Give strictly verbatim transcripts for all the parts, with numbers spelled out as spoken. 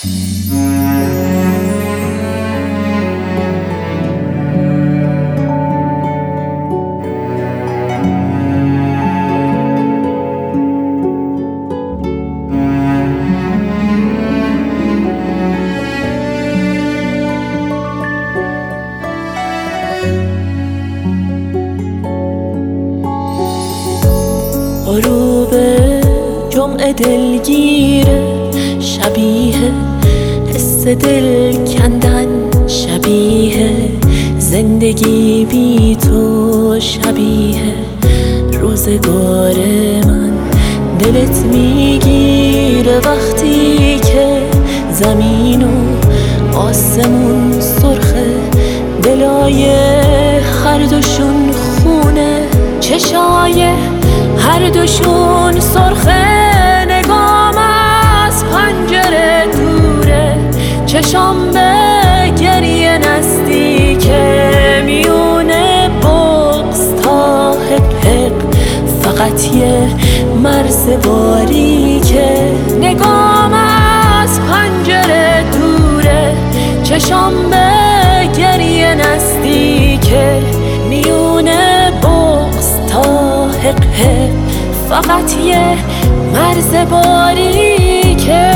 غروب جمعه دلگیره، شبیه حس دل کندن، شبیه زندگی بی تو، شبیه روزگار من. دلت میگیره وقتی که زمین و آسمون سرخه، دلای هر دوشون خونه، چشای هر دوشون سرخه. نگام از پنجره دوره، چشام به گریه نزدیکه، میونه بغض تا حق حق، فقط یه مرز باریکه. نگام از پنجره دوره، چشام به گریه نزدیکه، میونه بغض تا حق حق، فقط یه مرز باریکه.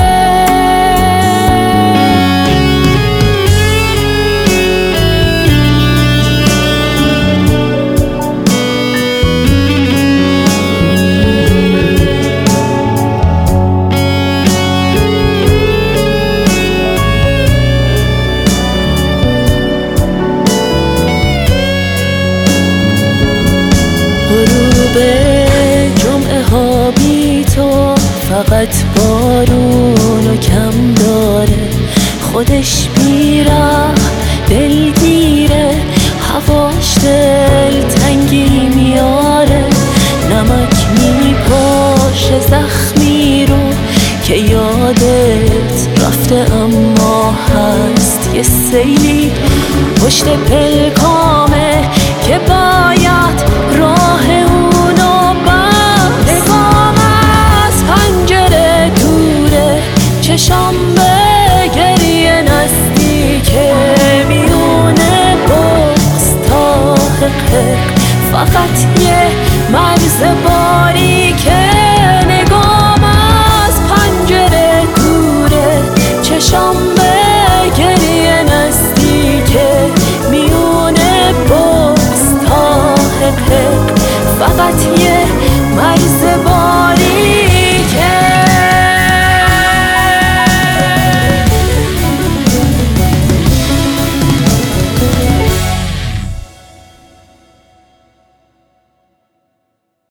غروب جمعه ها بی تو فقط بارونو کم داره، خودش بیره دلگیره، هواش دل تنگی میاره. نمک میپاشه زخمی رو که یادت رفته، اما هست یه سیلی پشت پلکامه که باید راه اونو بست. نگام از پنجره دوره، چشام به گریه نزدیکه، میونه بغض تا حق حق، فقط یه مرز باریکه.